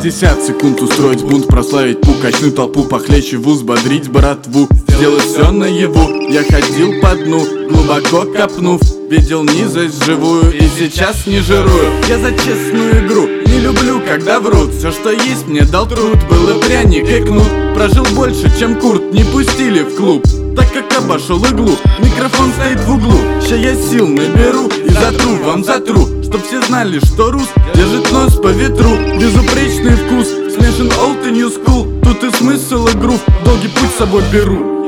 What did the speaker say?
60 секунд устроить бунт, прославить пук, качнуть толпу, похлеще вуз, бодрить братву, сделать все наяву. Я ходил по дну, глубоко копнув, видел низость живую и сейчас не жирую. Я за честную игру, не люблю, когда врут. Все, что есть, мне дал труд, был и пряник, и кнут. Прожил больше, чем Курт, не пустили в клуб, так как обошел иглу. Микрофон стоит в углу, ща я сил наберу и затру, вам затру, чтоб все знали, что рус держит нос по ветру. Безупречный вкус, смешан old и new school. Тут и смысл, и грув, долгий путь с собой беру.